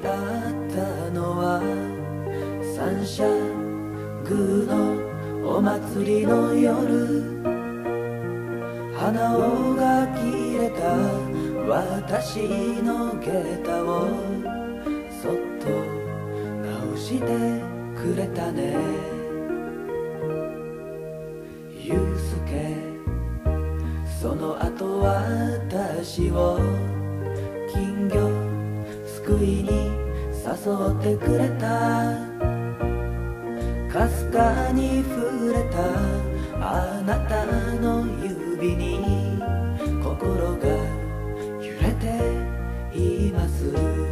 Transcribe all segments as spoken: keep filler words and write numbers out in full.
会ったのは三社宮のお祭りの夜、鼻緒が切れた私の下駄をそっと直してくれたね。ゆうすけ、その後私を金魚すくいに誘ってくれた。かすかに触れたあなたの指に心が揺れています。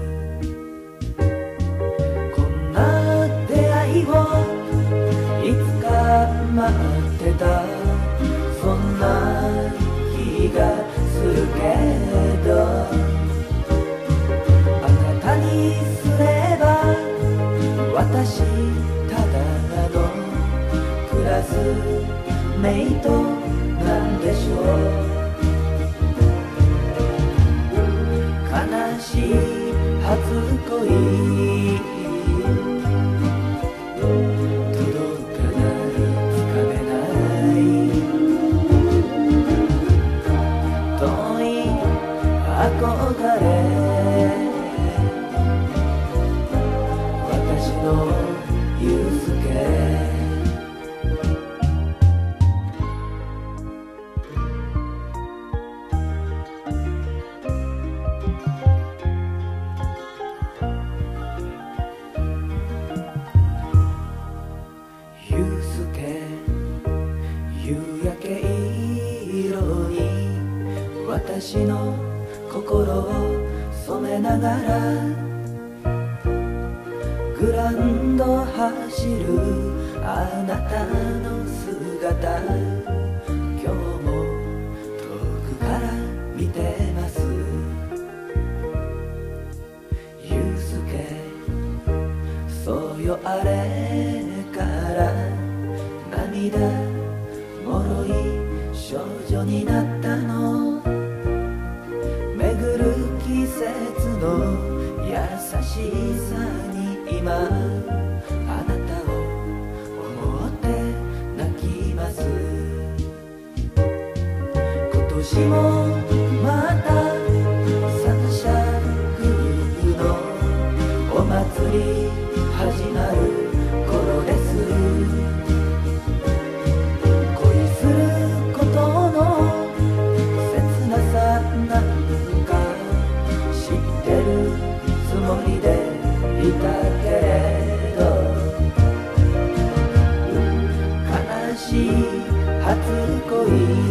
こんな出会いをいつか待ってた、そんな気がするけど、あなたにすれば私ただのクラスメイトなんでしょう。悲しい初恋届かないつかめない遠い憧れ、私のゆうすけ。夕焼け色に私の心を染めながらグランド走るあなたの姿、今日も遠くから見てます。ゆうすけ、そうよあれから涙もろい少女になったの。巡る季節の優しさに今あなたを思って泣きます。今年もまた三社宮のお祭り始まる頃です。いたけれど悲しい初恋